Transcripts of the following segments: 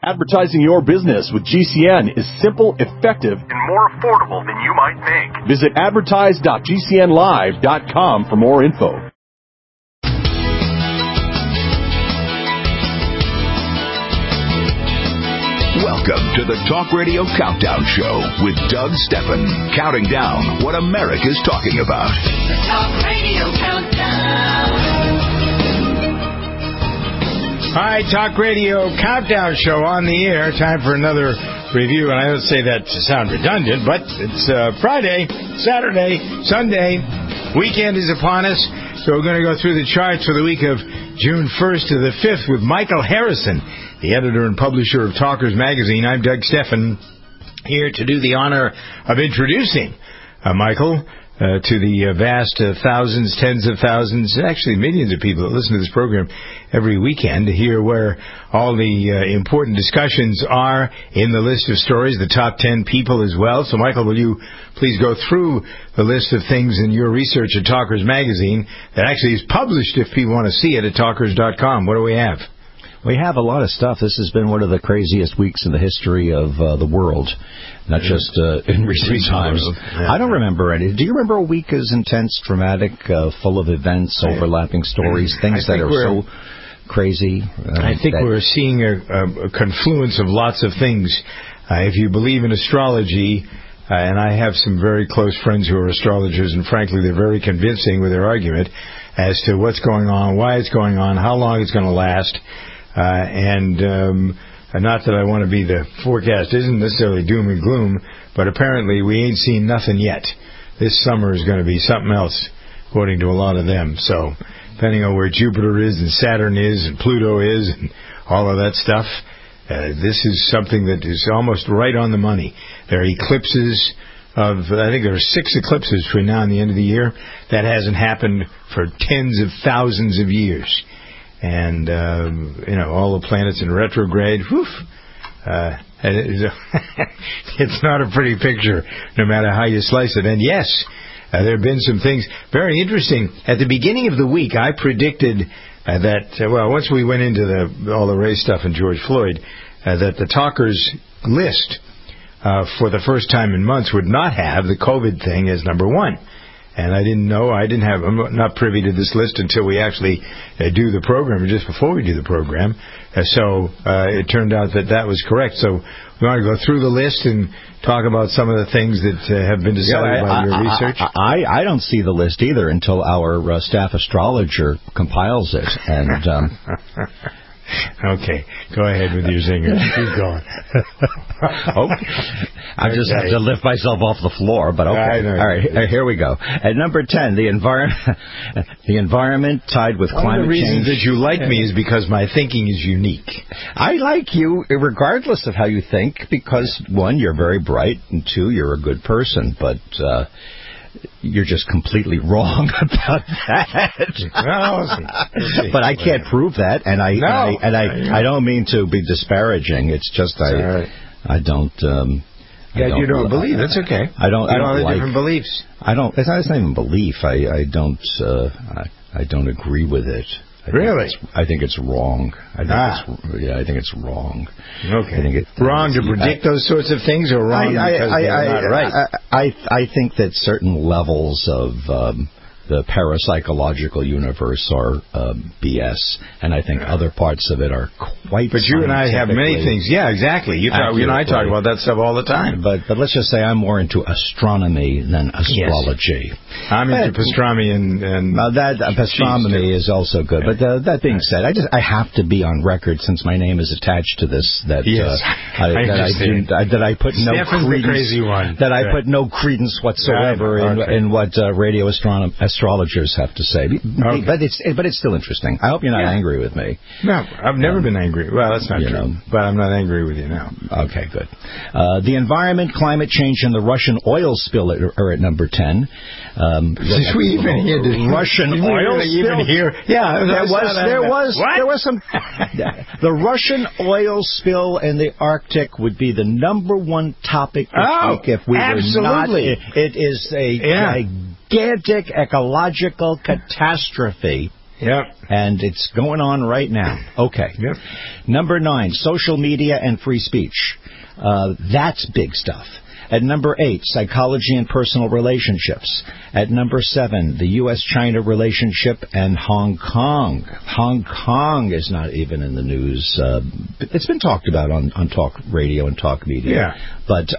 Advertising your business with GCN is simple, effective, and more affordable than you might think. Visit advertise.gcnlive.com for more info. Welcome to the Talk Radio Countdown Show with Doug Steffen, counting down what America's talking about. The Talk Radio Countdown. Hi, Talk Radio Countdown Show on the air. Time for another review, and I don't say that to sound redundant, but it's Friday, Saturday, Sunday. Weekend is upon us, so we're going to go through the charts for the week of June 1st to the 5th with Michael Harrison, the editor and publisher of Talkers Magazine. I'm Doug Steffen, here to do the honor of introducing Michael to the vast thousands, tens of thousands, actually millions of people that listen to this program every weekend to hear where all the important discussions are in the list of stories, the top 10 people as well. So, Michael, will you please go through the list of things in your research at Talkers Magazine that actually is published if people want to see it at talkers.com. What do we have? We have a lot of stuff. This has been one of the craziest weeks in the history of the world, not just in recent times. Yeah. I don't remember any. Do you remember a week as intense, dramatic, full of events, overlapping stories, things that are so crazy? I think we're seeing a confluence of lots of things. If you believe in astrology, and I have some very close friends who are astrologers, and frankly, they're very convincing with their argument as to what's going on, why it's going on, how long it's going to last. And not that I want to be the forecast isn't necessarily doom and gloom, but apparently we ain't seen nothing yet. This summer is going to be something else, according to a lot of them. So, depending on where Jupiter is and Saturn is and Pluto is and all of that stuff, this is something that is almost right on the money. There are eclipses I think there are 6 eclipses between now and the end of the year. That hasn't happened for tens of thousands of years. And, all the planets in retrograde, it's not a pretty picture, no matter how you slice it. And yes, there have been some things very interesting. At the beginning of the week, I predicted that, once we went into all the race stuff and George Floyd, that the Talkers list for the first time in months would not have the COVID thing as number 1. And I'm not privy to this list until we actually do the program, or just before we do the program. So it turned out that was correct. So we want to go through the list and talk about some of the things that have been decided by your research. I don't see the list either until our staff astrologer compiles it. And okay, go ahead with your zinger. Keep going. I just have to lift myself off the floor, but okay. All right, here we go. At number 10, the environment tied with climate change. One of the reasons that you like me is because my thinking is unique. I like you regardless of how you think, because 1, you're very bright, and 2, you're a good person, but you're just completely wrong about that. But I can't prove that, and I don't mean to be disparaging. It's just I don't. You don't believe. That's okay. I don't have like different beliefs. I don't. It's not even belief. I don't agree with it. Really? I think it's wrong. I think it's wrong. Okay. I think it's wrong to predict those sorts of things, or wrong because they're not right? I think that certain levels of the parapsychological universe are BS, and I think other parts of it are quite. But you and I have many things. Yeah, exactly. You and I talk about that stuff all the time. But let's just say I'm more into astronomy than astrology. Yes. I'm into pastrami and pastrami is also good. But that being said, I have to be on record, since my name is attached to this, that I put no credence. Crazy one. That I put no credence whatsoever in what radio astrologers have to say. Okay. But it's still interesting. I hope you're not angry with me. No, I've never been angry. Well, that's not true. But I'm not angry with you now. Okay, good. The environment, climate change, and the Russian oil spill are at number 10. Did we even hear the Russian oil spill? Yeah, there was some. The Russian oil spill in the Arctic would be the number 1 topic this week if we were not. It is a gigantic ecological catastrophe. Yep. And it's going on right now. Okay. Yep. Number 9, social media and free speech. That's big stuff. At number 8, psychology and personal relationships. At number 7, the U.S.-China relationship and Hong Kong. Hong Kong is not even in the news. It's been talked about on talk radio and talk media. Yeah. But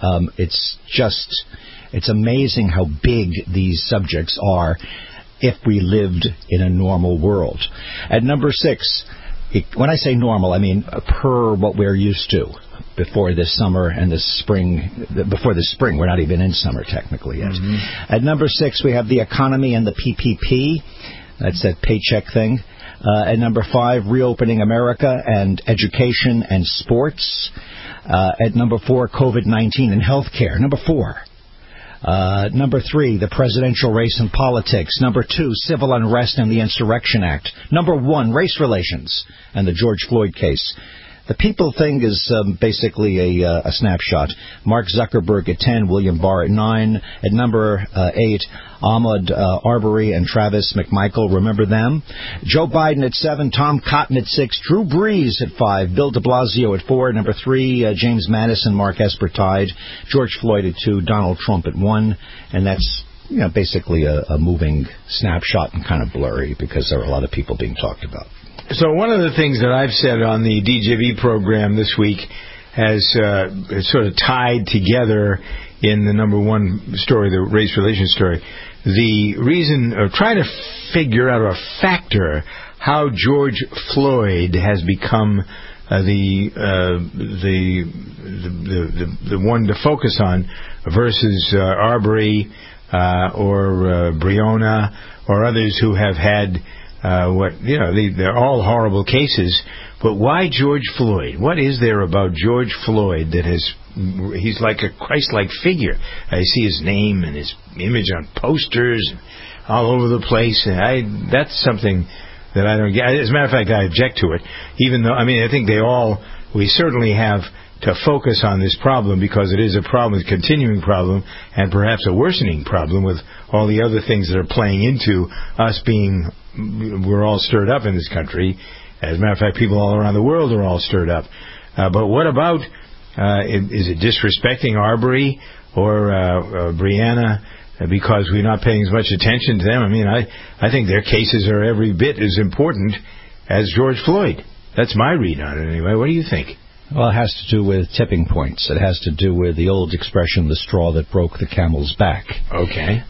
it's amazing how big these subjects are if we lived in a normal world. At number 6, when I say normal, I mean per what we're used to. Before this summer and this spring, we're not even in summer technically yet. Mm-hmm. At number 6, we have the economy and the PPP. That's that paycheck thing. At number 5, reopening America and education and sports. At number 4, COVID-19 and healthcare. Number 4. Number 3, the presidential race and politics. Number 2, civil unrest and the Insurrection Act. Number 1, race relations and the George Floyd case. The people thing is basically a snapshot. Mark Zuckerberg at 10, William Barr at 9. At number 8, Ahmaud Arbery and Travis McMichael. Remember them? Joe Biden at 7, Tom Cotton at 6, Drew Brees at 5, Bill de Blasio at 4. Number 3, James Madison, Mark Esper tied. George Floyd at 2, Donald Trump at 1. And that's basically a moving snapshot and kind of blurry because there are a lot of people being talked about. So one of the things that I've said on the DJV program this week has sort of tied together in the number 1 story, the race relations story, the reason of trying to figure out or factor how George Floyd has become the one to focus on versus Arbery or Breonna or others who have had they're all horrible cases, but why George Floyd? What is there about George Floyd that he's like a Christ-like figure? I see his name and his image on posters all over the place, and that's something that I don't get. As a matter of fact, I object to it, even though, I think we certainly have to focus on this problem because it is a problem, a continuing problem, and perhaps a worsening problem with all the other things that are playing into us we're all stirred up in this country. As a matter of fact, people all around the world are all stirred up. But what about, is it disrespecting Arbery or Breonna because we're not paying as much attention to them? I think their cases are every bit as important as George Floyd. That's my read on it anyway. What do you think? Well, it has to do with tipping points. It has to do with the old expression, the straw that broke the camel's back. Okay.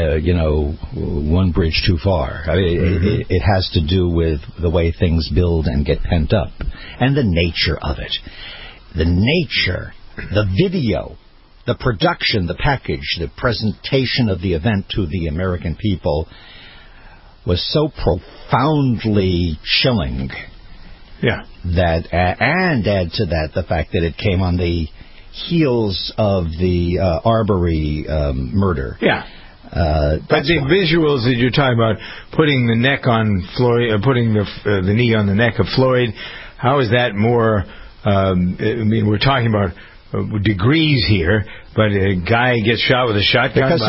One bridge too far. It has to do with the way things build and get pent up and the nature of it. The nature, the video, the production, the package, the presentation of the event to the American people was so profoundly chilling. Yeah. And add to that the fact that it came on the heels of the Arbery murder. Yeah. But the visuals that you're talking about, putting the neck on Floyd, putting the knee on the neck of Floyd, how is that more? We're talking about degrees here, but a guy gets shot with a shotgun because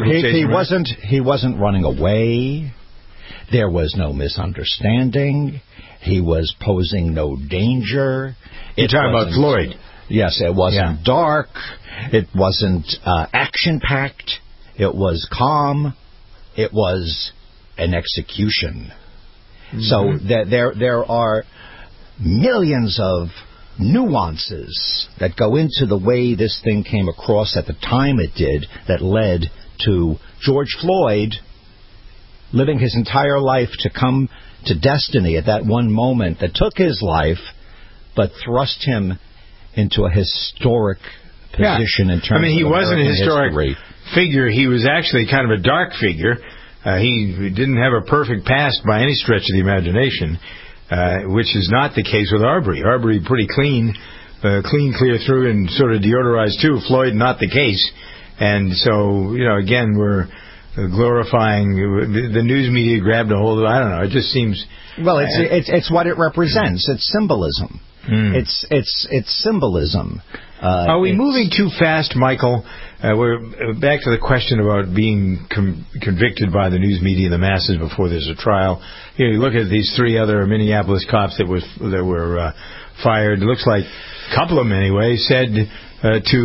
he wasn't running away. There was no misunderstanding. He was posing no danger. You're talking about Floyd. Yes, it wasn't dark. It wasn't action-packed. It was calm. It was an execution. Mm-hmm. So there are millions of nuances that go into the way this thing came across at the time it did that led to George Floyd living his entire life to come to destiny at that one moment that took his life but thrust him into a historic position in terms of he wasn't a historic history. Figure. He was actually kind of a dark figure. He didn't have a perfect past by any stretch of the imagination, which is not the case with Arbery. Arbery pretty clean, clear through and sort of deodorized too. Floyd, not the case. And so, again, we're glorifying, the news media grabbed a hold of it. I don't know, it just seems... Well, it's what it represents. It's symbolism. It's symbolism. Are we moving too fast, Michael? We're back to the question about being convicted by the news media and the masses before there's a trial. You look at these 3 other Minneapolis cops that were fired. It looks like a couple of them anyway said to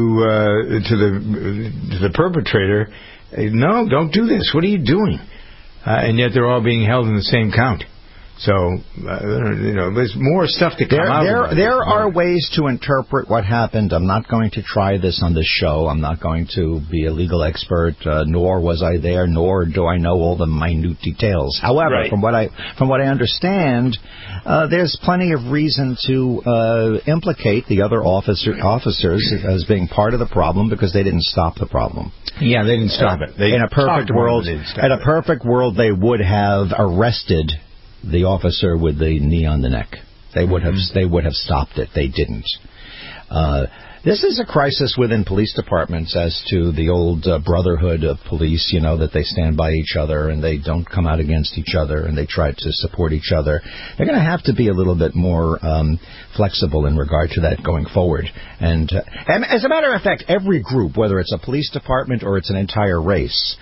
the perpetrator, "No, don't do this. What are you doing?" And yet they're all being held in the same count. So, there's more stuff to come out. There are ways to interpret what happened. I'm not going to try this on this show. I'm not going to be a legal expert, nor was I there, nor do I know all the minute details. However, from what I understand, there's plenty of reason to implicate the other officers as being part of the problem because they didn't stop the problem. Yeah, they didn't stop it. In a perfect world, they would have arrested the officer with the knee on the neck. They would have stopped it. They didn't. This is a crisis within police departments as to the old brotherhood of police, that they stand by each other and they don't come out against each other and they try to support each other. They're going to have to be a little bit more flexible in regard to that going forward. And as a matter of fact, every group, whether it's a police department or it's an entire race,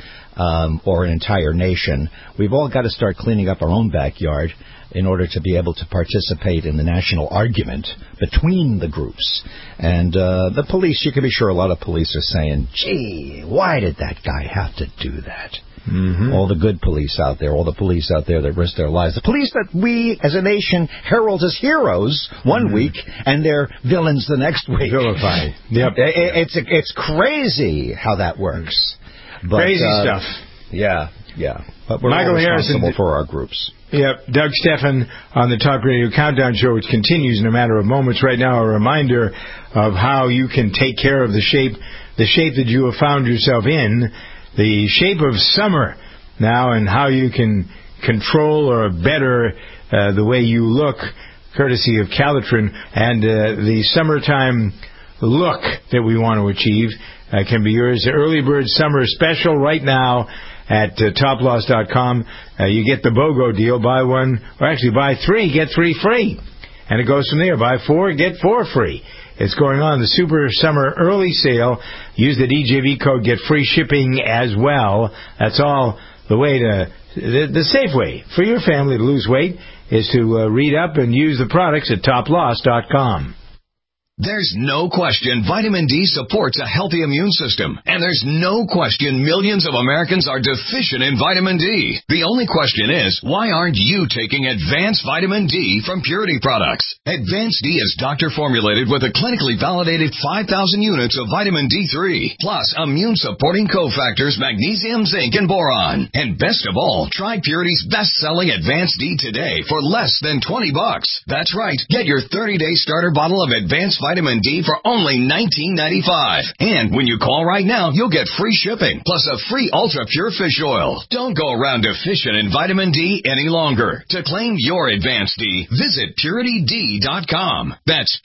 or an entire nation, we've all got to start cleaning up our own backyard in order to be able to participate in the national argument between the groups. And the police, you can be sure a lot of police are saying, gee, why did that guy have to do that? Mm-hmm. All the good police out there, all the police out there that risk their lives. The police that we, as a nation, herald as heroes one week, and they're villains the next week. Vilified. Yep. It's crazy how that works. But, crazy stuff. Yeah. But we're Michael responsible for our groups. Yep. Doug Stephan on the Talk Radio Countdown Show, which continues in a matter of moments. Right now, a reminder of how you can take care of the shape that you have found yourself in, the shape of summer now, and how you can control or better the way you look, courtesy of Calitrin, and the summertime look that we want to achieve can be yours. The Early Bird Summer Special right now at toploss.com. You get the BOGO deal. Buy one, or actually buy 3, get 3 free. And it goes from there. Buy 4, get 4 free. It's going on, the Super Summer Early Sale. Use the DJV code, get free shipping as well. That's all the way to... The safe way for your family to lose weight is to read up and use the products at toploss.com. There's no question vitamin D supports a healthy immune system, and there's no question millions of Americans are deficient in vitamin D. The only question is, why aren't you taking Advanced Vitamin D from Purity Products? Advanced D is doctor-formulated with a clinically validated 5,000 units of vitamin D3, plus immune-supporting cofactors magnesium, zinc, and boron. And best of all, try Purity's best-selling Advanced D today for less than $20. That's right. Get your 30-day starter bottle of Advanced Vitamin D for only $19.95. And when you call right now, you'll get free shipping, plus a free Ultra Pure Fish Oil. Don't go around deficient in vitamin D any longer. To claim your Advanced D, visit PurityD.com. That's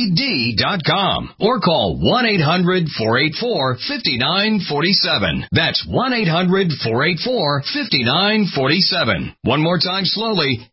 PurityD.com. Or call 1-800-484-5947. That's 1-800-484-5947. One more time slowly,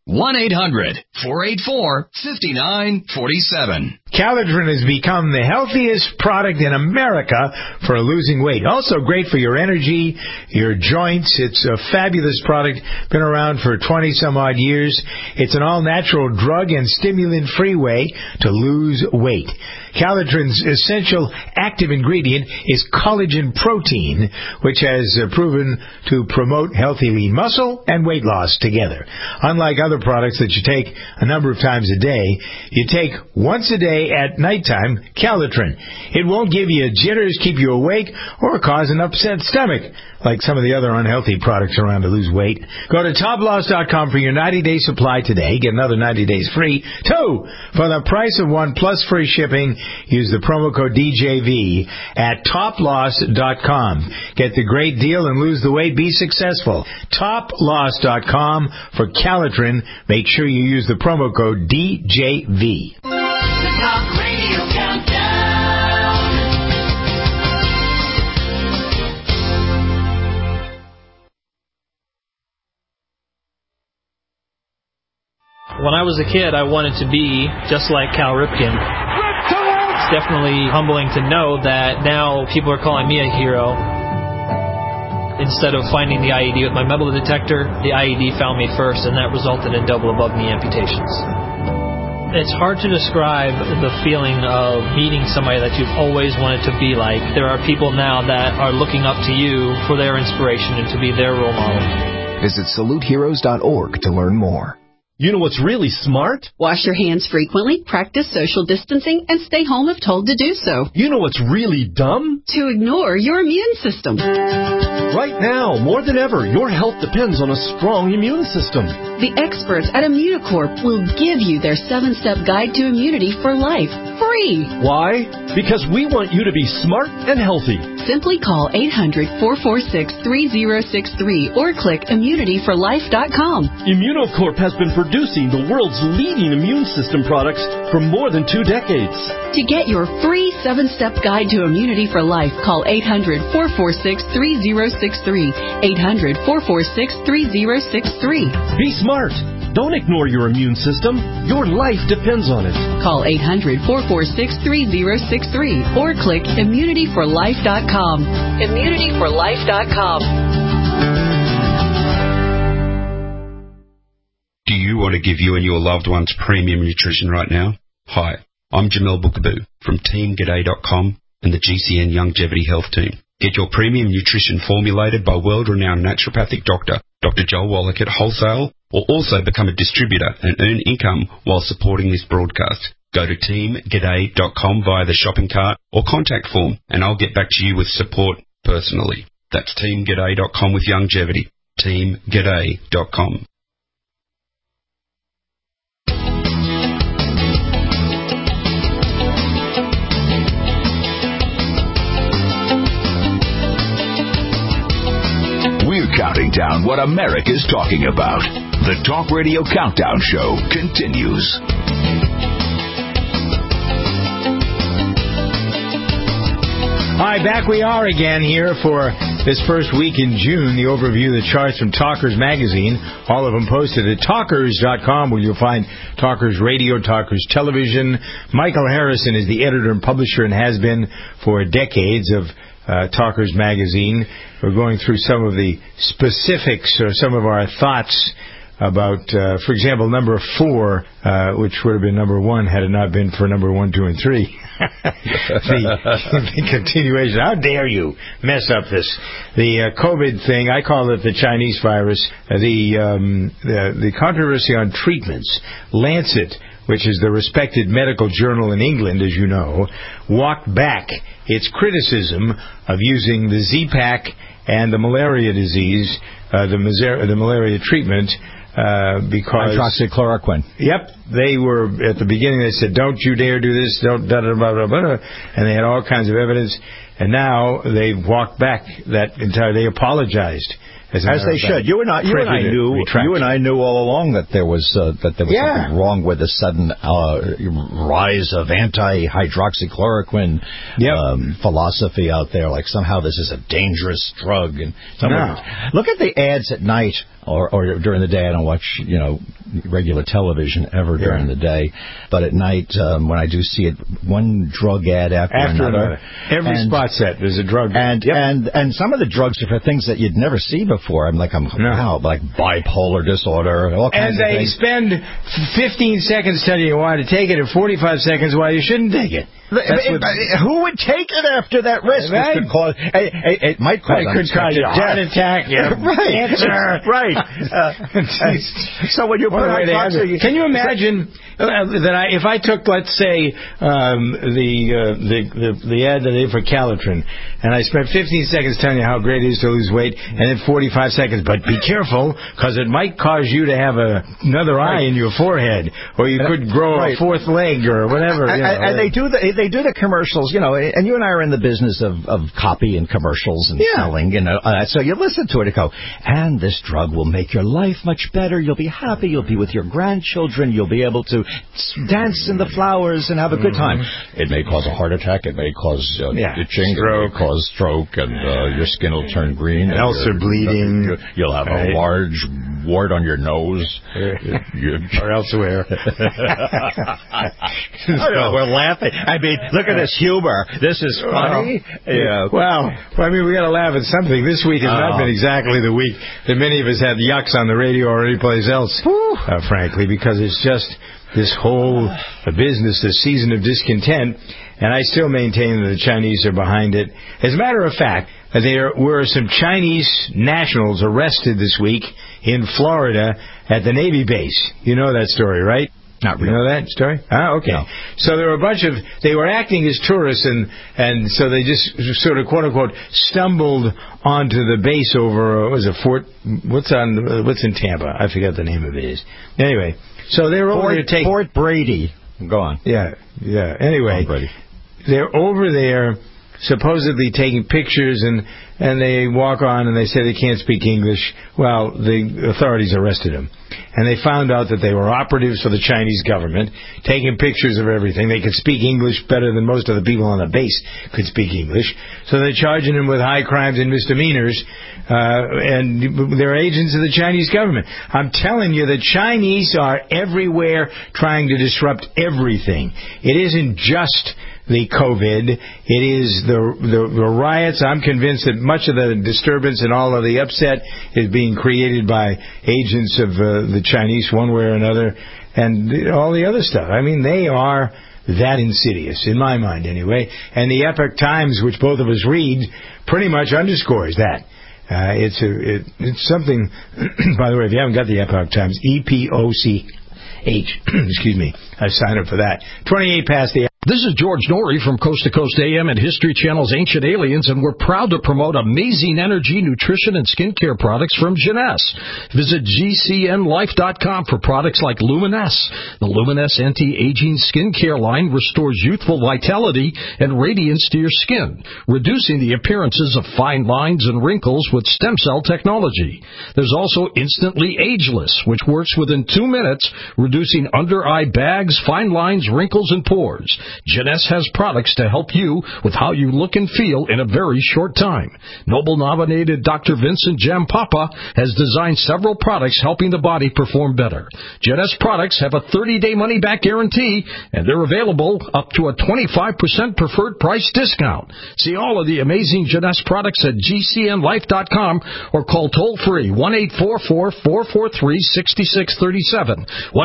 1-800-484-5947. Calitrin has become the healthiest product in America for losing weight. Also great for your energy, your joints. It's a fabulous product. Been around for 20-some-odd years. It's an all-natural drug and stimulant-free way to lose weight. Calitrin's essential active ingredient is collagen protein, which has proven to promote healthy lean muscle and weight loss together. Unlike other products that you take a number of times a day, you take once a day at nighttime Calitrin. It won't give you jitters, keep you awake, or cause an upset stomach like some of the other unhealthy products around to lose weight. Go to toploss.com for your 90-day supply today. Get another 90 days free. 2 for the price of 1 plus free shipping. Use the promo code DJV at toploss.com. Get the great deal and lose the weight. Be successful. Toploss.com for Calitrin. Make sure you use the promo code DJV. The Talk Radio Countdown. When I was a kid, I wanted to be just like Cal Ripken. It's definitely humbling to know that now people are calling me a hero. Instead of finding the IED with my metal detector, the IED found me first, and that resulted in double above-knee amputations. It's hard to describe the feeling of meeting somebody that you've always wanted to be like. There are people now that are looking up to you for their inspiration and to be their role model. Visit SaluteHeroes.org to learn more. You know what's really smart? Wash your hands frequently, practice social distancing, and stay home if told to do so. You know what's really dumb? To ignore your immune system. Right now, more than ever, your health depends on a strong immune system. The experts at Immunocorp will give you their 7-step guide to immunity for life, free. Why? Because we want you to be smart and healthy. Simply call 800-446-3063 or click immunityforlife.com. Immunocorp has been producing the world's leading immune system products for more than 2 decades. To get your free 7-step guide to immunity for life, call 800-446-3063. 800-446-3063. Be smart. Don't ignore your immune system. Your life depends on it. Call 800-446-3063 or click immunityforlife.com. Immunityforlife.com. Do you want to give you and your loved ones premium nutrition right now? Hi, I'm Jamel Bookaboo from TeamGaday.com and the GCN Longevity Health Team. Get your premium nutrition formulated by world-renowned naturopathic doctor, Dr. Joel Wallach at wholesale, or also become a distributor and earn income while supporting this broadcast. Go to TeamGaday.com via the shopping cart or contact form, and I'll get back to you with support personally. That's TeamGaday.com with longevity. TeamGaday.com. We're counting down what America's talking about. The Talk Radio Countdown Show continues. Hi, back we are again here for this first week in June. The overview of the charts from Talkers Magazine, all of them posted at Talkers.com, where you'll find Talkers Radio, Talkers Television. Michael Harrison is the editor and publisher and has been for decades of Talkers Magazine. We're going through some of the specifics or some of our thoughts about, for example, number 4, which would have been number 1 had it not been for number 1, 2, and 3. the continuation. How dare you mess up this? The COVID thing, I call it the Chinese virus. The controversy on treatments. Lancet, which is the respected medical journal in England, as you know, walked back its criticism of using the Z-Pak and the malaria disease, the malaria treatment, because hydroxychloroquine. Yep, they were at the beginning. They said, "Don't you dare do this!" Don't blah, blah, blah, blah, and they had all kinds of evidence. And now they've walked back that entire. They apologized. As they should. You and I knew all along that there was something wrong with the sudden rise of anti-hydroxychloroquine philosophy out there. Like somehow this is a dangerous drug. And look at the ads at night or during the day. I don't watch regular television ever during the day, but at night when I do see it, one drug ad after another. Every spot set there's a drug. And some of the drugs are for things that you'd never see before. Wow, like bipolar disorder, all kinds of things. And they spend 15 seconds telling you why to take it and 45 seconds why you shouldn't take it. Who would take it after that risk? Right. It might cause a heart attack, cancer. Right. So when you put can you imagine that if I took, let's say, the ad that I did for Calitrin, and I spent 15 seconds telling you how great it is to lose weight, and then 45 seconds, but be careful, because it might cause you to have another eye in your forehead, or you could grow a fourth leg, or whatever. And they do the commercials, and you and I are in the business of copy and commercials and selling, so you listen to it and go, and this drug will make your life much better. You'll be happy. You'll be with your grandchildren. You'll be able to dance in the flowers and have a good time. It may cause a heart attack. It may cause itching. It may cause stroke, and your skin will turn green. And ulcer bleeding. You'll have a large wart on your nose. Or elsewhere. We're laughing. I mean, look at this humor. This is funny. Well, I mean, we got to laugh at something. This week has not been exactly the week that many of us had yucks on the radio or anyplace else, frankly, because it's just this whole business, this season of discontent, and I still maintain that the Chinese are behind it. As a matter of fact, there were some Chinese nationals arrested this week in Florida at the Navy base. You know that story, right? Not really. You know that story? Okay. No. So there were a bunch of, they were acting as tourists, and so they just sort of, quote unquote, stumbled onto the base over, what was it, what's in Tampa? I forget the name of it is. Anyway, so they were over there taking... Fort Brady. Go on. Yeah. Anyway, they're over there supposedly taking pictures, and they walk on and they say they can't speak English. Well, the authorities arrested them. And they found out that they were operatives for the Chinese government, taking pictures of everything. They could speak English better than most of the people on the base could speak English. So they're charging them with high crimes and misdemeanors, and they're agents of the Chinese government. I'm telling you, the Chinese are everywhere trying to disrupt everything. It isn't just the COVID. It is the riots. I'm convinced that much of the disturbance and all of the upset is being created by agents of the Chinese one way or another, and all the other stuff. I mean, they are that insidious, in my mind anyway. And the Epoch Times, which both of us read, pretty much underscores that. It's something, by the way, if you haven't got the Epoch Times, EPOCH, excuse me, I signed up for that. 28 past the... This is George Norrie from Coast to Coast AM and History Channel's Ancient Aliens, and we're proud to promote amazing energy, nutrition, and skincare products from Jeunesse. Visit GCNlife.com for products like Luminesse. The Luminesse anti-aging skincare line restores youthful vitality and radiance to your skin, reducing the appearances of fine lines and wrinkles with stem cell technology. There's also Instantly Ageless, which works within 2 minutes, reducing under-eye bags, fine lines, wrinkles, and pores. Jeunesse has products to help you with how you look and feel in a very short time. Nobel-nominated Dr. Vincent Jampapa has designed several products helping the body perform better. Jeunesse products have a 30-day money-back guarantee, and they're available up to a 25% preferred price discount. See all of the amazing Jeunesse products at GCNlife.com or call toll-free 1-844-443-6637,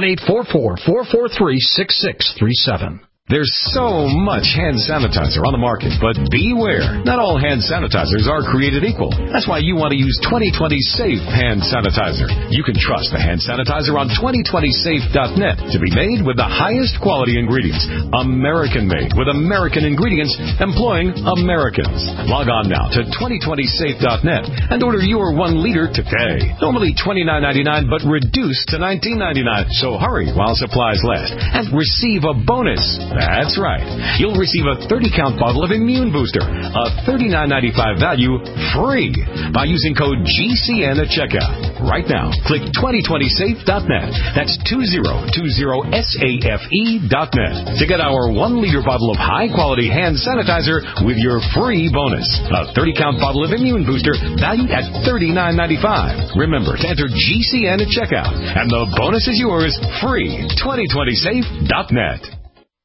1-844-443-6637. There's so much hand sanitizer on the market, but beware. Not all hand sanitizers are created equal. That's why you want to use 2020 Safe Hand Sanitizer. You can trust the hand sanitizer on 2020safe.net to be made with the highest quality ingredients. American-made with American ingredients employing Americans. Log on now to 2020safe.net and order your 1 liter today. Normally $29.99, but reduced to $19.99. So hurry while supplies last and receive a bonus. That's right. You'll receive a 30-count bottle of Immune Booster, a $39.95 value, free by using code GCN at checkout. Right now, click 2020safe.net. That's 2020safe.net to get our 1-liter bottle of high-quality hand sanitizer with your free bonus. A 30-count bottle of Immune Booster valued at $39.95. Remember to enter GCN at checkout, and the bonus is yours free. 2020safe.net.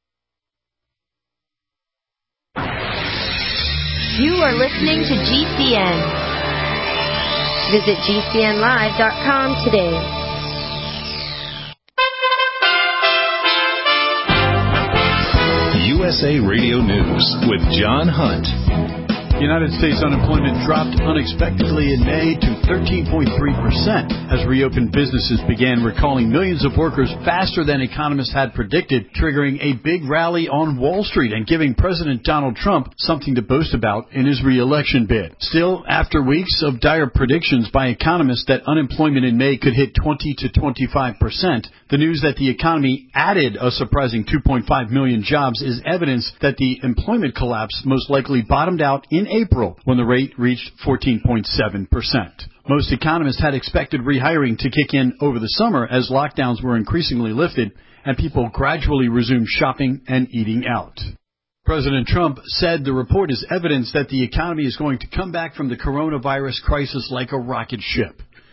You are listening to GCN. Visit GCNlive.com today. USA Radio News with John Hunt. United States unemployment dropped unexpectedly in May to 13.3% as reopened businesses began recalling millions of workers faster than economists had predicted, triggering a big rally on Wall Street and giving President Donald Trump something to boast about in his re-election bid. Still, after weeks of dire predictions by economists that unemployment in May could hit 20 to 25%, the news that the economy added a surprising 2.5 million jobs is evidence that the employment collapse most likely bottomed out in April when the rate reached 14.7%. Most economists had expected rehiring to kick in over the summer as lockdowns were increasingly lifted and people gradually resumed shopping and eating out. President Trump said the report is evidence that the economy is going to come back from the coronavirus crisis like a rocket ship.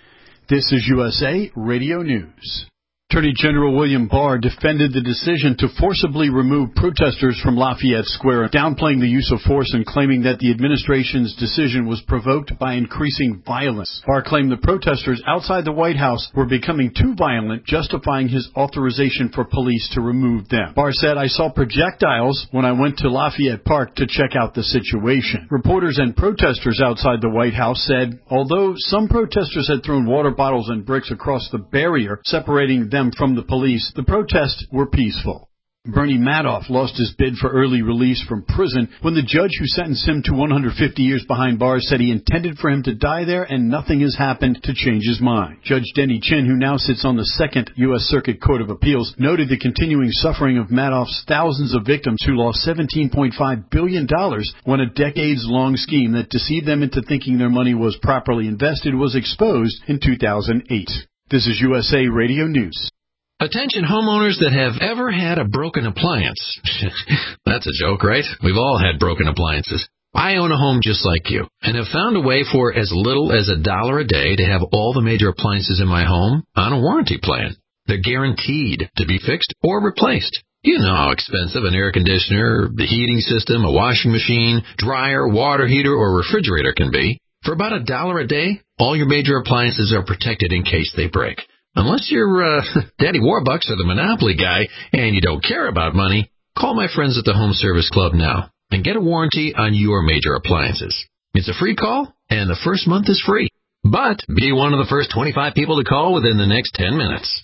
This is USA Radio News. Attorney General William Barr defended the decision to forcibly remove protesters from Lafayette Square, downplaying the use of force and claiming that the administration's decision was provoked by increasing violence. Barr claimed the protesters outside the White House were becoming too violent, justifying his authorization for police to remove them. Barr said, "I saw projectiles when I went to Lafayette Park to check out the situation." Reporters and protesters outside the White House said, although some protesters had thrown water bottles and bricks across the barrier separating them from the police, the protests were peaceful. Bernie Madoff lost his bid for early release from prison when the judge who sentenced him to 150 years behind bars said he intended for him to die there and nothing has happened to change his mind. Judge Denny Chin, who now sits on the Second U.S. Circuit Court of Appeals, noted the continuing suffering of Madoff's thousands of victims who lost $17.5 billion when a decades-long scheme that deceived them into thinking their money was properly invested was exposed in 2008. This is USA Radio News. Attention homeowners that have ever had a broken appliance. That's a joke, right? We've all had broken appliances. I own a home just like you and have found a way for as little as $1 a day to have all the major appliances in my home on a warranty plan. They're guaranteed to be fixed or replaced. You know how expensive an air conditioner, the heating system, a washing machine, dryer, water heater, or refrigerator can be. For about $1 a day, all your major appliances are protected in case they break. Unless you're Daddy Warbucks or the Monopoly guy and you don't care about money, call my friends at the Home Service Club now and get a warranty on your major appliances. It's a free call, and the first month is free. But be one of the first 25 people to call within the next 10 minutes.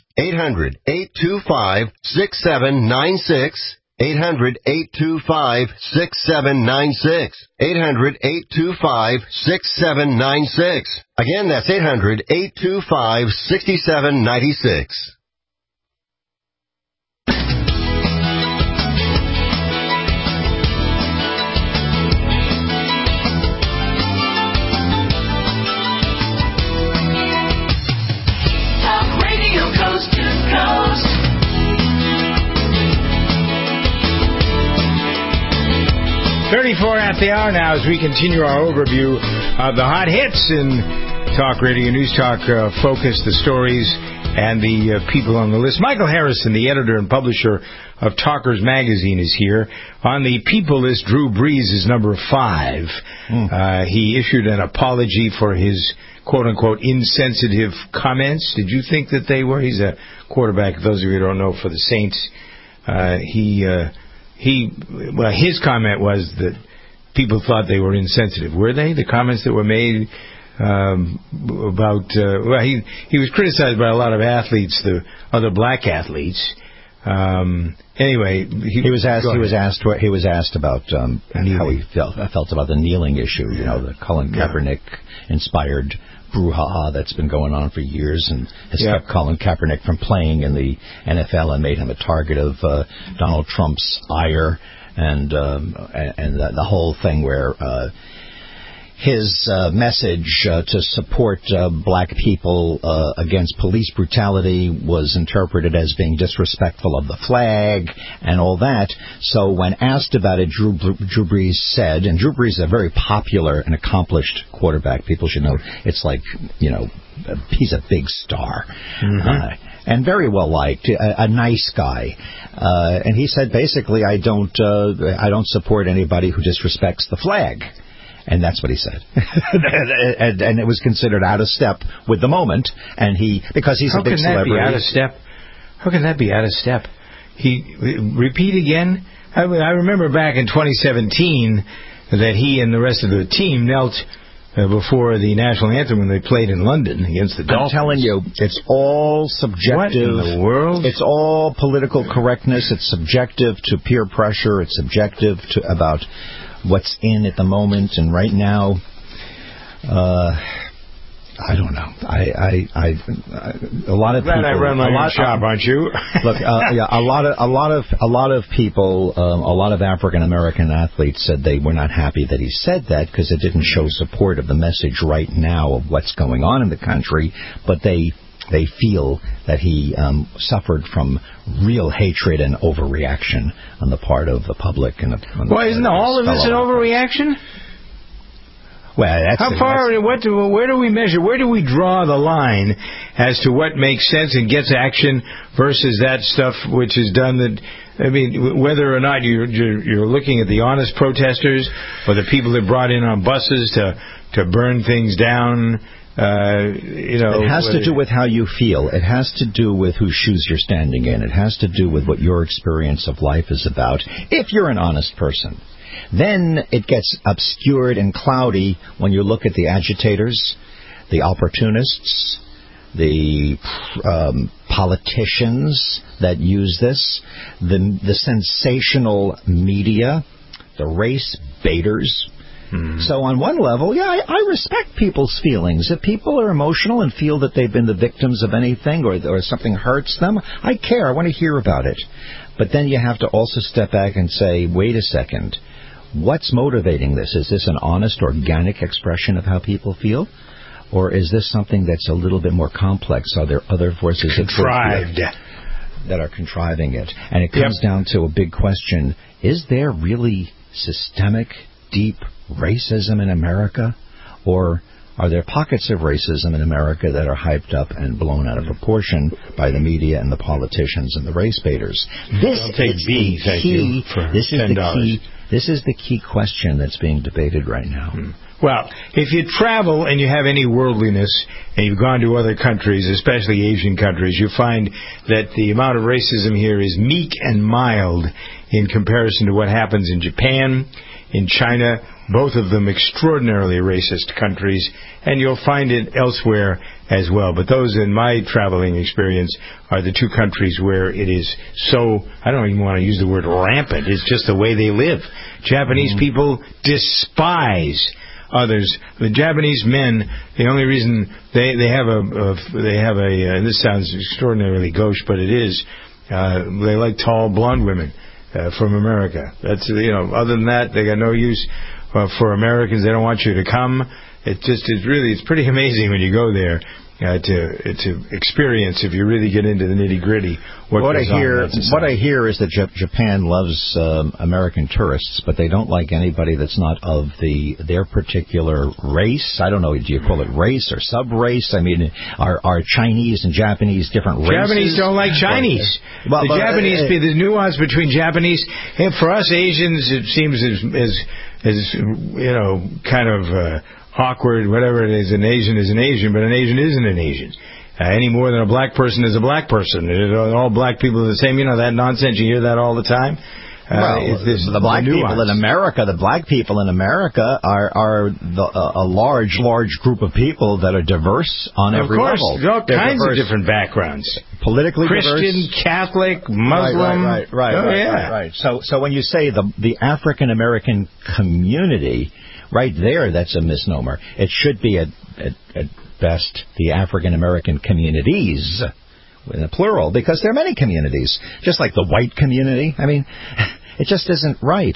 800-825-6796. 800-825-6796. 800-825-6796. Again, that's 800-825-6796. Talk Radio Coast to Coast. .34 at the hour now as we continue our overview of the hot hits in Talk Radio News Talk Focus, the stories, and the people on the list. Michael Harrison, the editor and publisher of Talkers Magazine, is here. On the people list, Drew Brees is number 5. He issued an apology for his quote-unquote insensitive comments. Did you think that they were? He's a quarterback, for those of you who don't know, for the Saints. His comment was that people thought they were insensitive. Were they? The comments that were made about he was criticized by a lot of athletes, the other black athletes. Anyway, he was asked about how he felt about the kneeling issue. You know, the Colin Kaepernick inspired brouhaha that's been going on for years and has kept Colin Kaepernick from playing in the NFL and made him a target of Donald Trump's ire and the whole thing where his message to support black people against police brutality was interpreted as being disrespectful of the flag and all that. So when asked about it, Drew Brees said, and Drew Brees is a very popular and accomplished quarterback. People should know. It's like, he's a big star. And very well liked, a nice guy. And he said, basically, I don't support anybody who disrespects the flag. And that's what he said. and it was considered out of step with the moment. And because he's a big celebrity. How can that be out of step? Repeat again? I remember back in 2017 that he and the rest of the team knelt before the national anthem when they played in London against the Dolphins. I'm telling you, it's all subjective. What in the world? It's all political correctness. It's subjective to peer pressure. It's subjective to about what's in at the moment. And right now, I don't know. A lot of people. I run my own shop, aren't you? Look, a lot of people, a lot of African American athletes said they were not happy that he said that because it didn't show support of the message right now of what's going on in the country. But they feel that he suffered from real hatred and overreaction on the part of the public. Well, isn't all of this an overreaction? Well, that's how far? Where do we measure? Where do we draw the line as to what makes sense and gets action versus that stuff which is done that? I mean, whether or not you're looking at the honest protesters or the people that brought in on buses to burn things down. It has to do with how you feel. It has to do with whose shoes you're standing in. It has to do with what your experience of life is about. If you're an honest person, then it gets obscured and cloudy when you look at the agitators, the opportunists, the politicians that use this, the sensational media, the race baiters. So on one level, I respect people's feelings. If people are emotional and feel that they've been the victims of anything or something hurts them, I care. I want to hear about it. But then you have to also step back and say, wait a second, what's motivating this? Is this an honest, organic expression of how people feel? Or is this something that's a little bit more complex? Are there other forces that are contriving it? And it comes down to a big question. Is there really systemic, deep racism in America? Or are there pockets of racism in America that are hyped up and blown out of proportion by the media and the politicians and the race baiters? This is the key question that's being debated right now. Well, if you travel and you have any worldliness and you've gone to other countries, especially Asian countries, you find that the amount of racism here is meek and mild in comparison to what happens in Japan, in China, both of them extraordinarily racist countries, and you'll find it elsewhere as well. But those, in my traveling experience, are the two countries where it is so, I don't even want to use the word rampant, it's just the way they live. Japanese people despise others. The Japanese men, the only reason they have a and this sounds extraordinarily gauche, but it is, they like tall blonde women from America. That's, other than that, they got no use for Americans. They don't want you to come. It's pretty amazing when you go there to experience, if you really get into the nitty-gritty, what I hear is that Japan loves American tourists, but they don't like anybody that's not of their particular race. I don't know, do you call it race or sub-race? I mean, are Chinese and Japanese different races? Japanese don't like Chinese. The nuance between Japanese, and for us Asians, it seems as kind of awkward, whatever it is. An Asian is an Asian, but an Asian isn't an Asian. Any more than a black person is a black person. All black people are the same. That nonsense. You hear that all the time. The black people in America are a large group of people that are diverse on every level. Of course, all kinds of different backgrounds. Politically Christian, diverse. Catholic, Muslim. Right. So when you say the African American community, right there, that's a misnomer. It should be at best the African American communities, in the plural, because there are many communities, just like the white community. I mean, it just isn't right.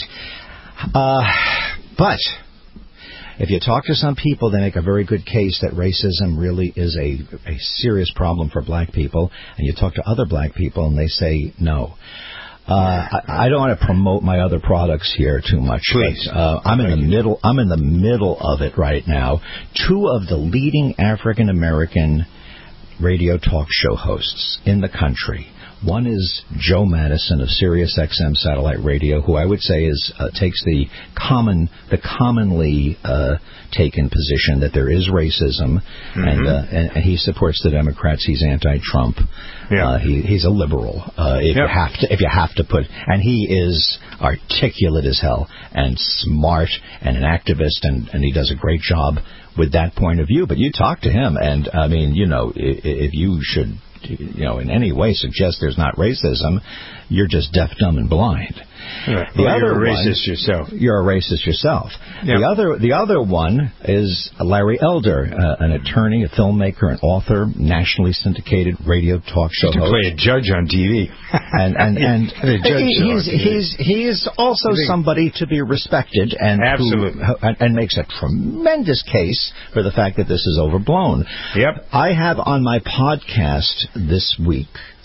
But if you talk to some people, they make a very good case that racism really is a serious problem for black people. And you talk to other black people, and they say no. I don't want to promote my other products here too much. Please. But, I'm in the middle of it right now. Two of the leading African American radio talk show hosts in the country. One is Joe Madison of Sirius XM Satellite Radio, who I would say takes the commonly taken position that there is racism, and he supports the Democrats. He's anti-Trump. Yeah. He's a liberal. If you have to put, and he is articulate as hell and smart and an activist, and he does a great job with that point of view. But you talk to him, and I mean, if you should, in any way suggest there's not racism, you're just deaf, dumb, and blind. Right. You're a racist yourself. You're a racist yourself. Yep. The other one is Larry Elder, an attorney, a filmmaker, an author, nationally syndicated radio talk show host. To play a judge on TV. and he's also somebody to be respected, and absolutely, and makes a tremendous case for the fact that this is overblown. Yep. I have on my podcast this week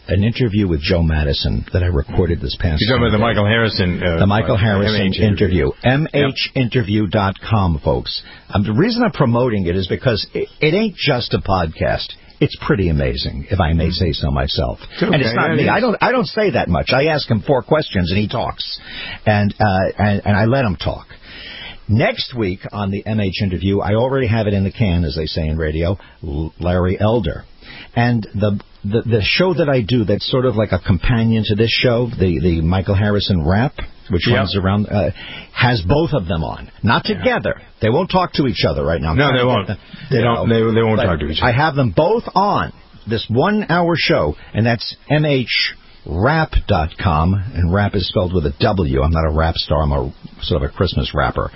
an interview with Joe Madison that I recorded this past You're talking about the Sunday. Michael Harrison... the Michael Harrison MH interview. MHinterview.com, folks. The reason I'm promoting it is because it ain't just a podcast. It's pretty amazing, if I may say so myself. Okay, and it's not me. I don't say that much. I ask him 4 questions and he talks, and I let him talk. Next week on the MH interview, I already have it in the can, as they say in radio. Larry Elder, and the show that I do that's sort of like a companion to this show, the Michael Harrison Rap, which runs around, has both of them on. Not together. They won't talk to each other right now. No, they won't. They won't talk to each other. I have them both on this 1-hour show, and that's MHRap.com, and rap is spelled with a W. I'm not a rap star. I'm a sort of a Christmas rapper.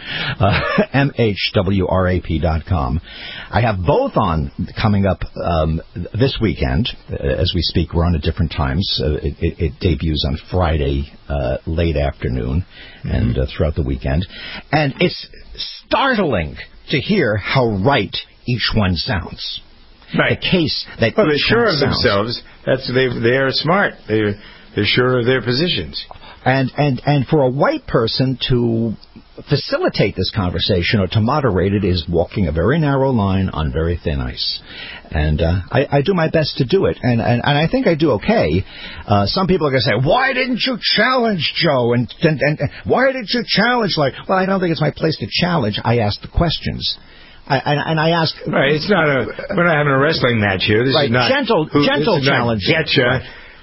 MHWRAP.com. I have both on coming up this weekend. As we speak, we're on at different times. It debuts on Friday late afternoon and throughout the weekend. And it's startling to hear how right each one sounds. Right. The case that they're sure of themselves. They are smart. They're sure of their positions. And for a white person to facilitate this conversation or to moderate it is walking a very narrow line on very thin ice. And I do my best to do it, and I think I do okay. Some people are going to say, "Why didn't you challenge Joe?" And why didn't you challenge? Well, I don't think it's my place to challenge. I ask the questions. And I ask... Right, we're not having a wrestling match here. This is not... Gentle challenge. Getcha.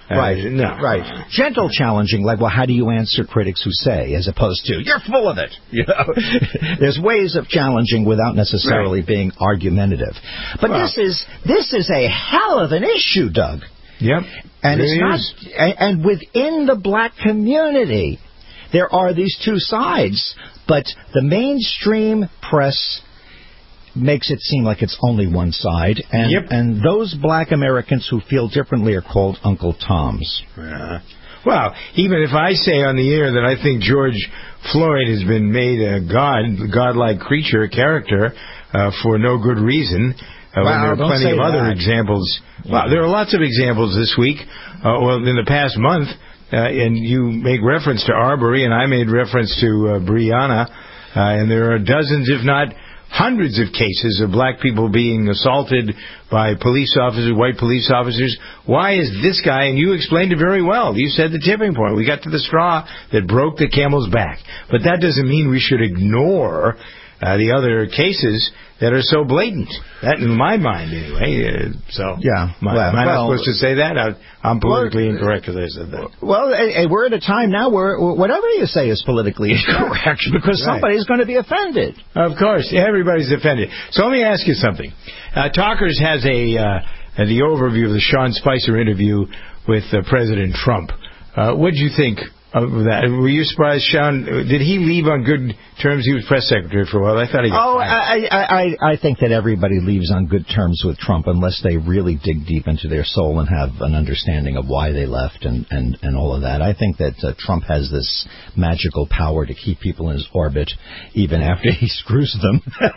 Right. Gentle challenging, like, well, how do you answer critics who say, as opposed to, you're full of it. You know? There's ways of challenging without necessarily being argumentative. But this is a hell of an issue, Doug. Yep. And it's not... And within the black community, there are these two sides. But the mainstream press makes it seem like it's only one side, and those black Americans who feel differently are called Uncle Toms. Well, even if I say on the air that I think George Floyd has been made a godlike creature, a character, for no good reason, when there are plenty of other examples. Well, there are lots of examples this week, in the past month, and you make reference to Arbery, and I made reference to Breonna, and there are dozens, if not hundreds of cases of black people being assaulted by police officers, white police officers. Why is this guy, and you explained it very well, you said the tipping point. We got to the straw that broke the camel's back. But that doesn't mean we should ignore the other cases that are so blatant. That, in my mind, anyway. Am I not supposed to say that? I'm politically incorrect because I said that. Well, we're at a time now where whatever you say is politically incorrect because somebody's going to be offended. Of course, everybody's offended. So let me ask you something. Talkers has the overview of the Sean Spicer interview with President Trump. What did you think of that? Were you surprised, Sean? Did he leave on good terms? He was press secretary for a while. I thought he got fired. I think that everybody leaves on good terms with Trump unless they really dig deep into their soul and have an understanding of why they left and all of that. I think that Trump has this magical power to keep people in his orbit even after he screws them.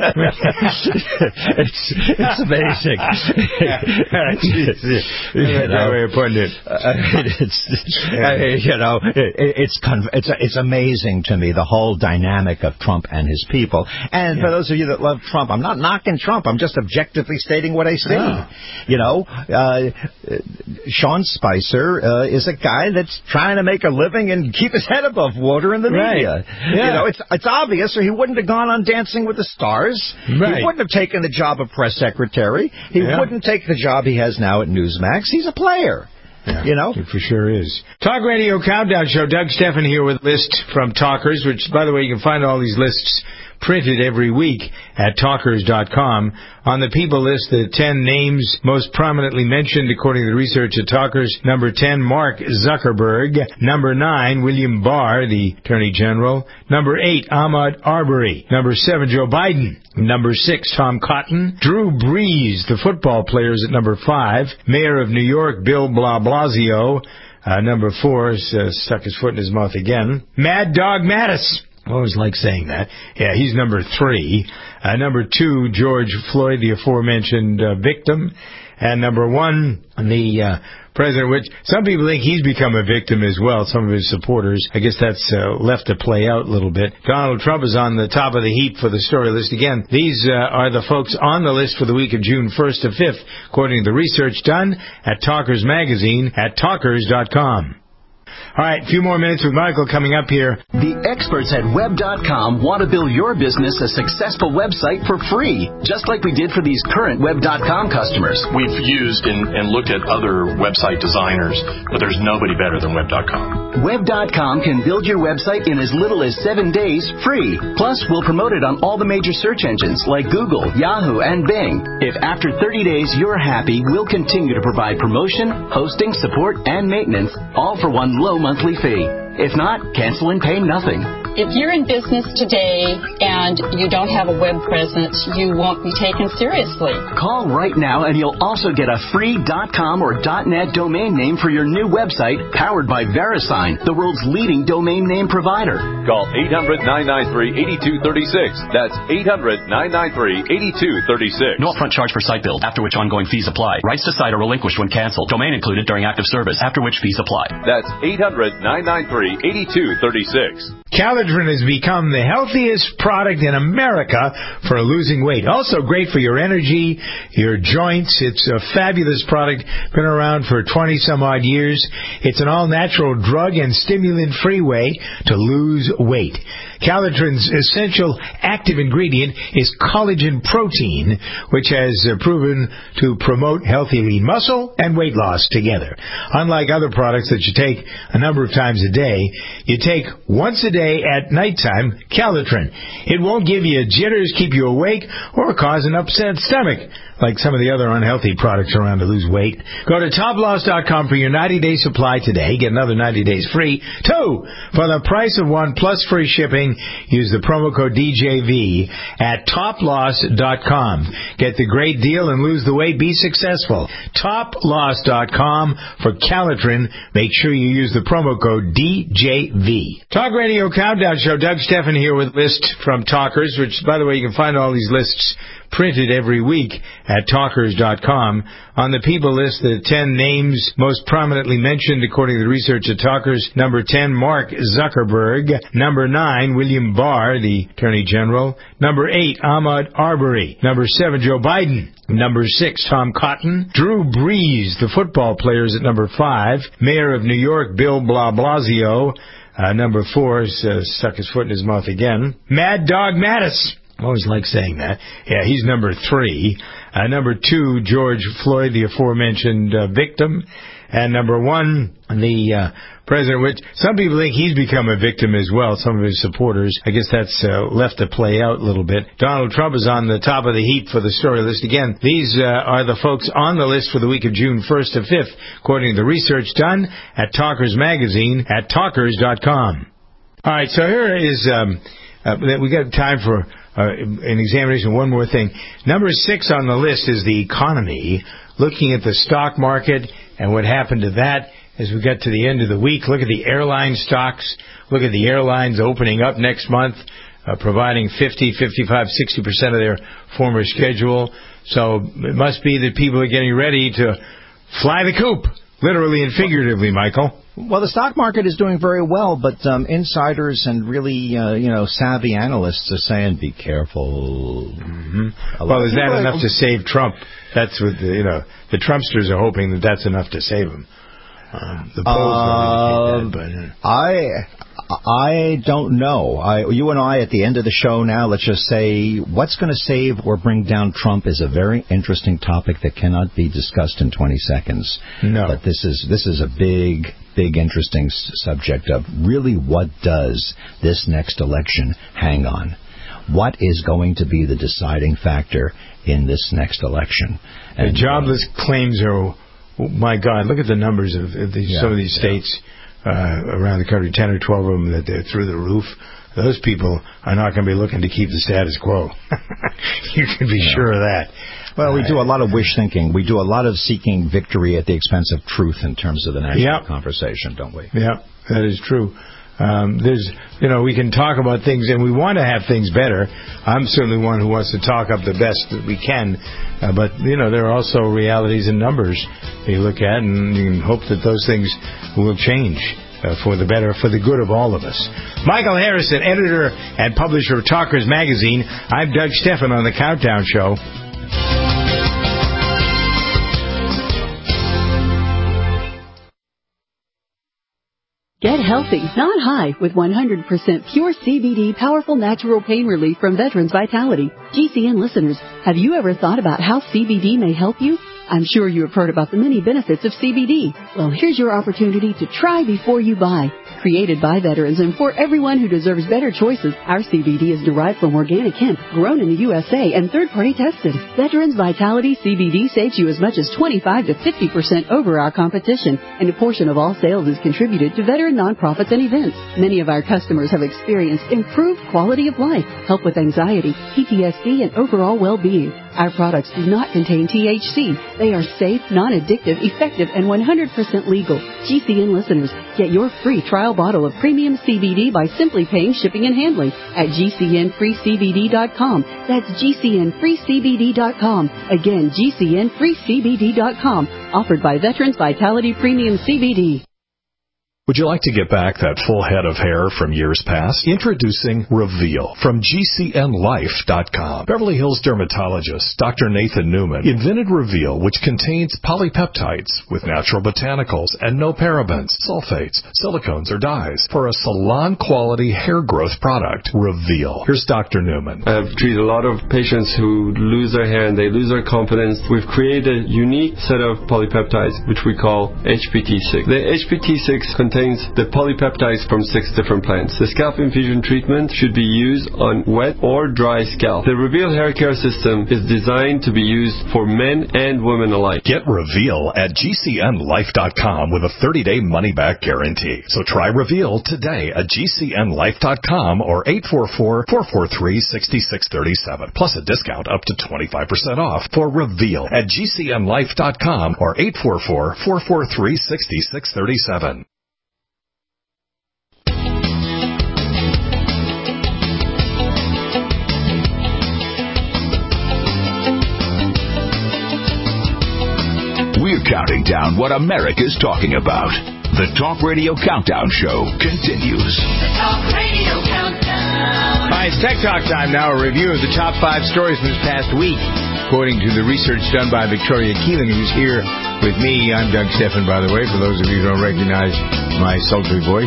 It's amazing. That way of putting it. It's amazing to me, the whole dynamic of Trump and his people. And for those of you that love Trump, I'm not knocking Trump. I'm just objectively stating what I see. You know, Sean Spicer is a guy that's trying to make a living and keep his head above water in the media. You know, it's obvious, or he wouldn't have gone on Dancing with the Stars. He wouldn't have taken the job of press secretary. He wouldn't take the job he has now at Newsmax. He's a player. Yeah, you know? It for sure is. Talk Radio Countdown Show. Doug Steffen here with a list from Talkers, which, by the way, you can find all these lists printed every week at talkers.com. On the people list, the 10 names most prominently mentioned, according to the research at Talkers. Number 10, Mark Zuckerberg. Number 9, William Barr, the Attorney General. Number 8, Ahmaud Arbery. Number 7, Joe Biden. Number 6, Tom Cotton. Drew Brees, the football players, at number 5. Mayor of New York, Bill Blasio. Number 4, stuck his foot in his mouth again. Mad Dog Mattis. I always like saying that. Yeah, he's number 3. Number 2, George Floyd, the aforementioned victim. And number 1, the president, which some people think he's become a victim as well, some of his supporters. I guess that's left to play out a little bit. Donald Trump is on the top of the heap for the story list. Again, these are the folks on the list for the week of June 1st to 5th, according to the research done at Talkers Magazine at talkers.com. All right, a few more minutes with Michael coming up here. The experts at Web.com want to build your business a successful website for free, just like we did for these current Web.com customers. We've used and looked at other website designers, but there's nobody better than Web.com. Web.com can build your website in as little as 7 days free. Plus, we'll promote it on all the major search engines like Google, Yahoo, and Bing. If after 30 days you're happy, we'll continue to provide promotion, hosting, support, and maintenance, all for one low monthly fee. If not, cancel and pay nothing. If you're in business today and you don't have a web presence, you won't be taken seriously. Call right now and you'll also get a free .com or .net domain name for your new website powered by VeriSign, the world's leading domain name provider. Call 800-993-8236. That's 800-993-8236. No upfront charge for site build, after which ongoing fees apply. Rights to site are relinquished when canceled. Domain included during active service, after which fees apply. That's 800-993-8236. Calitrin has become the healthiest product in America for losing weight. Also great for your energy, your joints. It's a fabulous product. Been around for 20-some-odd years. It's an all-natural drug and stimulant-free way to lose weight. Calitrin's essential active ingredient is collagen protein, which has proven to promote healthy lean muscle and weight loss together. Unlike other products that you take a number of times a day, you take once a day at nighttime Calitrin. It won't give you jitters, keep you awake, or cause an upset stomach like some of the other unhealthy products around to lose weight. Go to toploss.com for your 90-day supply today. Get another 90 days free. 2 for the price of 1 plus free shipping. Use the promo code DJV at toploss.com. Get the great deal and lose the weight. Be successful. Toploss.com for Calitrin. Make sure you use the promo code DJV. Talk Radio Countdown Show. Doug Steffen here with a list from Talkers, which, by the way, you can find all these lists printed every week at talkers.com. On the people list, the 10 names most prominently mentioned according to the research at Talkers. Number 10, Mark Zuckerberg. Number 9, William Barr, the Attorney General. Number 8, Ahmaud Arbery. Number 7, Joe Biden. Number 6, Tom Cotton. Drew Brees, the football player, is at number 5. Mayor of New York, Bill Blasio. Number 4, stuck his foot in his mouth again. Mad Dog Mattis. I always like saying that. Yeah, he's number 3. Number 2, George Floyd, the aforementioned victim. And number 1, the president, which some people think he's become a victim as well, some of his supporters. I guess that's left to play out a little bit. Donald Trump is on the top of the heap for the story list. Again, these are the folks on the list for the week of June 1st to 5th, according to the research done at Talkers Magazine at talkers.com. All right, so here is, we got time for an examination of one more thing. Number 6 on the list is the economy, looking at the stock market and what happened to that as we got to the end of the week. Look at the airline stocks. Look at the airlines opening up next month, providing 50, 55, 60% of their former schedule. So it must be that people are getting ready to fly the coop, literally and figuratively, Michael. Well, the stock market is doing very well, but insiders and really, savvy analysts are saying, be careful. Mm-hmm. Well, is that enough to save Trump? That's what the Trumpsters are hoping that that's enough to save him. The polls don't indicate that, but I don't know. You and I, at the end of the show now, let's just say what's going to save or bring down Trump is a very interesting topic that cannot be discussed in 20 seconds. No. But this is a big, interesting subject of really what does this next election hang on? What is going to be the deciding factor in this next election? And the jobless claims are, oh my God, look at the numbers of some of these states around the country, 10 or 12 of them that they're through the roof. Those people are not going to be looking to keep the status quo. You can be sure of that. Well, we do a lot of wish thinking. We do a lot of seeking victory at the expense of truth in terms of the national conversation, don't we? Yeah, that is true. There's, we can talk about things, and we want to have things better. I'm certainly one who wants to talk up the best that we can. But, there are also realities and numbers you look at, and you can hope that those things will change for the better, for the good of all of us. Michael Harrison, editor and publisher of Talkers Magazine. I'm Doug Stephan on The Countdown Show. Get healthy, not high, with 100% pure CBD powerful natural pain relief from Veterans Vitality. GCN listeners, have you ever thought about how CBD may help you? I'm sure you have heard about the many benefits of CBD. Well, here's your opportunity to try before you buy. Created by veterans and for everyone who deserves better choices, our CBD is derived from organic hemp, grown in the USA, and third-party tested. Veterans Vitality CBD saves you as much as 25 to 50% over our competition, and a portion of all sales is contributed to veteran nonprofits and events. Many of our customers have experienced improved quality of life, help with anxiety, PTSD, and overall well-being. Our products do not contain THC. They are safe, non-addictive, effective, and 100% legal. GCN listeners, get your free trial bottle of premium CBD by simply paying shipping and handling at GCNFreeCBD.com. That's GCNFreeCBD.com. Again, GCNFreeCBD.com. Offered by Veterans Vitality Premium CBD. Would you like to get back that full head of hair from years past? Introducing Reveal from GCNLife.com. Beverly Hills dermatologist Dr. Nathan Newman invented Reveal, which contains polypeptides with natural botanicals and no parabens, sulfates, silicones, or dyes for a salon-quality hair growth product. Reveal. Here's Dr. Newman. I've treated a lot of patients who lose their hair and they lose their confidence. We've created a unique set of polypeptides, which we call HPT6. The HPT6 contains the polypeptides from 6 different plants. The scalp infusion treatment should be used on wet or dry scalp. The Reveal hair care system is designed to be used for men and women alike. Get Reveal at GCNLife.com with a 30-day money-back guarantee. So try Reveal today at GCNLife.com or 844-443-6637. Plus a discount up to 25% off for Reveal at GCNLife.com or 844-443-6637. We're counting down what America's talking about. The Talk Radio Countdown Show continues. The Talk Radio Countdown. Hi, it's Tech Talk time now. A review of the top 5 stories from this past week, according to the research done by Victoria Keeling, who's here with me. I'm Doug Stephan, by the way, for those of you who don't recognize my sultry voice.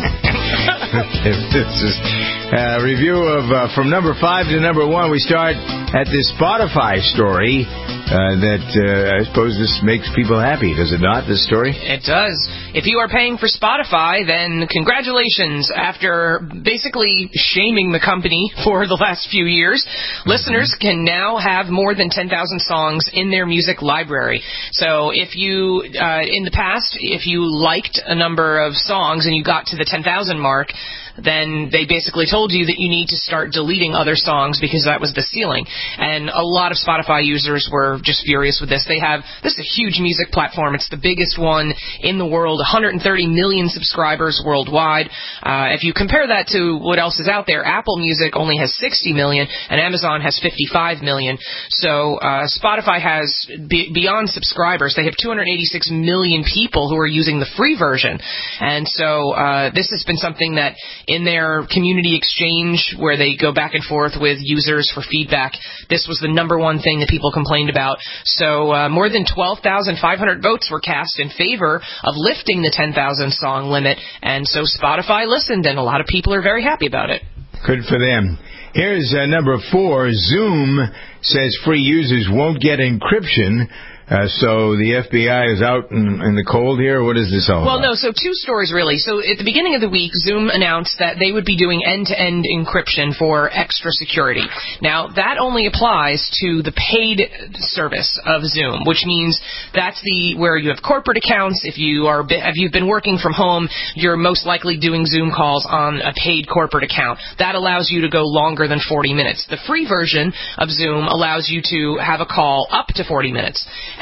This is a review of from number 5 to number 1. We start at the Spotify story. I suppose this makes people happy, does it not, this story? It does. If you are paying for Spotify, then congratulations. After basically shaming the company for the last few years, listeners can now have more than 10,000 songs in their music library. So if you, in the past, if you liked a number of songs and you got to the 10,000 mark, then they basically told you that you need to start deleting other songs because that was the ceiling. And a lot of Spotify users were just furious with this. This is a huge music platform. It's the biggest one in the world, 130 million subscribers worldwide. If you compare that to what else is out there, Apple Music only has 60 million and Amazon has 55 million. So Spotify has, beyond subscribers, they have 286 million people who are using the free version. And so this has been something that in their community exchange where they go back and forth with users for feedback, this was the number one thing that people complained about. So more than 12,500 votes were cast in favor of lifting the 10,000 song limit, and so Spotify listened, and a lot of people are very happy about it. Good for them. Here's number 4. Zoom says free users won't get encryption. So the FBI is out in the cold here? What is this all about? Well, no, so 2 stories, really. So at the beginning of the week, Zoom announced that they would be doing end-to-end encryption for extra security. Now, that only applies to the paid service of Zoom, which means that's where you have corporate accounts. If you've been working from home, you're most likely doing Zoom calls on a paid corporate account. That allows you to go longer than 40 minutes. The free version of Zoom allows you to have a call up to 40 minutes.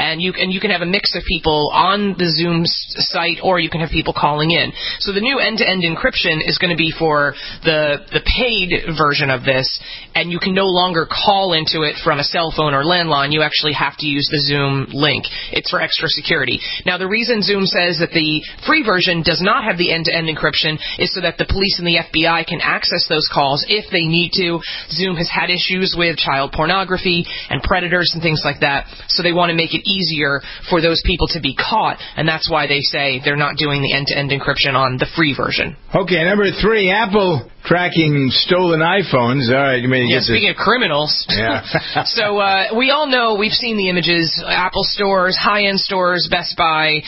and you can have a mix of people on the Zoom site, or you can have people calling in. So the new end-to-end encryption is going to be for the paid version of this, and you can no longer call into it from a cell phone or landline. You actually have to use the Zoom link. It's for extra security. Now, the reason Zoom says that the free version does not have the end-to-end encryption is so that the police and the FBI can access those calls if they need to. Zoom has had issues with child pornography and predators and things like that, so they want to make it easier for those people to be caught, and that's why they say they're not doing the end-to-end encryption on the free version. Okay, number 3, Apple tracking stolen iPhones. All right, you may get speaking of criminals. Yeah. So we all know, we've seen the images, Apple stores, high-end stores, Best Buy,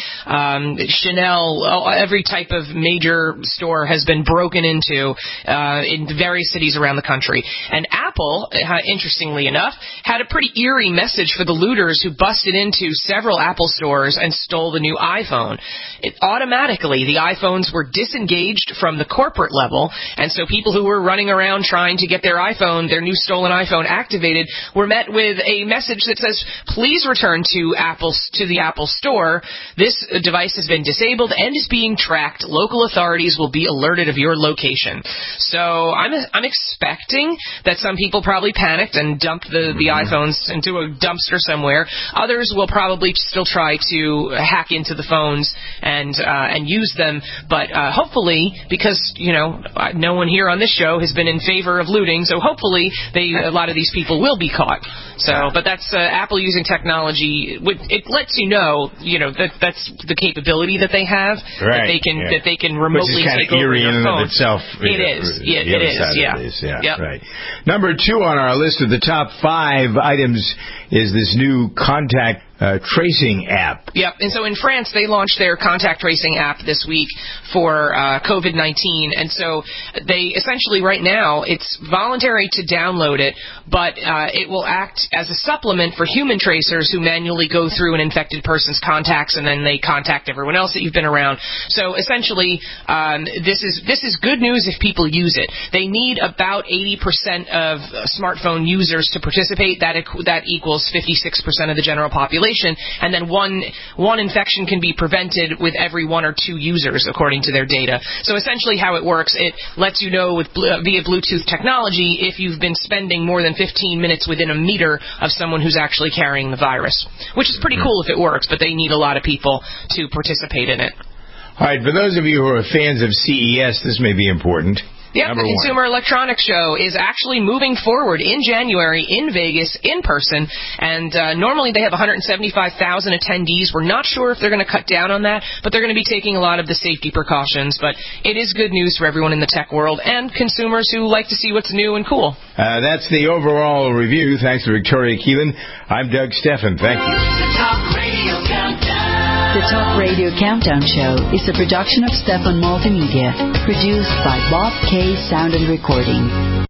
Chanel, every type of major store has been broken into in various cities around the country. And Apple, interestingly enough, had a pretty eerie message for the looters who busted into several Apple stores and stole the new iPhone. Automatically, the iPhones were disengaged from the corporate level, and so people who were running around trying to get their iPhone, their new stolen iPhone, activated were met with a message that says, please return to the Apple store. This device has been disabled and is being tracked. Local authorities will be alerted of your location. So I'm expecting that some people probably panicked and dumped the iPhones into a dumpster somewhere. Others will probably still try to hack into the phones and use them. But hopefully, because no one here on this show has been in favor of looting, so hopefully a lot of these people will be caught. So, but that's Apple using technology. It lets you know that's the capability that they have, right, that they can remotely take over your phone. Itself. It is. Yeah. Right. Number 2 on our list of the top 5 items is this new contact tracing app. Yep. And so in France, they launched their contact tracing app this week for COVID-19. And so they essentially right now, it's voluntary to download it, but it will act as a supplement for human tracers who manually go through an infected person's contacts and then they contact everyone else that you've been around. So essentially, this is good news if people use it. They need about 80% of smartphone users to participate. That equals 56% of the general population. And then one infection can be prevented with every 1 or 2 users, according to their data. So essentially how it works, it lets you know via Bluetooth technology if you've been spending more than 15 minutes within a meter of someone who's actually carrying the virus, which is pretty cool if it works, but they need a lot of people to participate in it. All right, for those of you who are fans of CES, this may be important. Yep, the Consumer Electronics Show is actually moving forward in January in Vegas in person, and normally they have 175,000 attendees. We're not sure if they're going to cut down on that, but they're going to be taking a lot of the safety precautions. But it is good news for everyone in the tech world and consumers who like to see what's new and cool. That's the overall review. Thanks to Victoria Keelan. I'm Doug Steffen. Thank you. The Talk Radio Countdown Show is a production of Stefan Multimedia, produced by Bob K. Sound and Recording.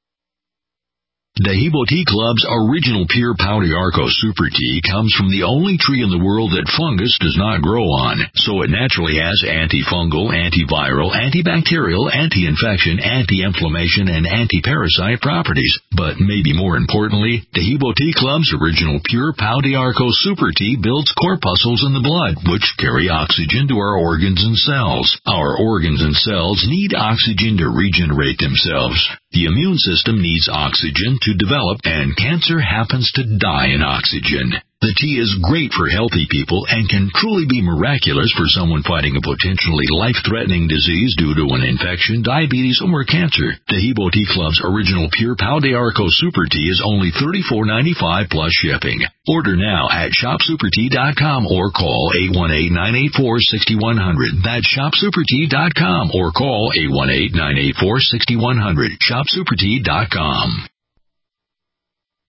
Dehibo Tea Club's original pure Pau d'Arco Super Tea comes from the only tree in the world that fungus does not grow on, so it naturally has antifungal, antiviral, antibacterial, anti-infection, anti-inflammation, and anti-parasite properties. But maybe more importantly, Dehibo Tea Club's original pure Pau d'Arco Super Tea builds corpuscles in the blood, which carry oxygen to our organs and cells. Our organs and cells need oxygen to regenerate themselves. The immune system needs oxygen to develop, and cancer happens to die in oxygen. The tea is great for healthy people and can truly be miraculous for someone fighting a potentially life-threatening disease due to an infection, diabetes, or cancer. Dehibo Tea Club's original pure Pau d'Arco Super Tea is only $34.95 plus shipping. Order now at shopsupertea.com or call 818-984-6100. That's shopsupertea.com or call 818-984-6100. Shopsupertea.com.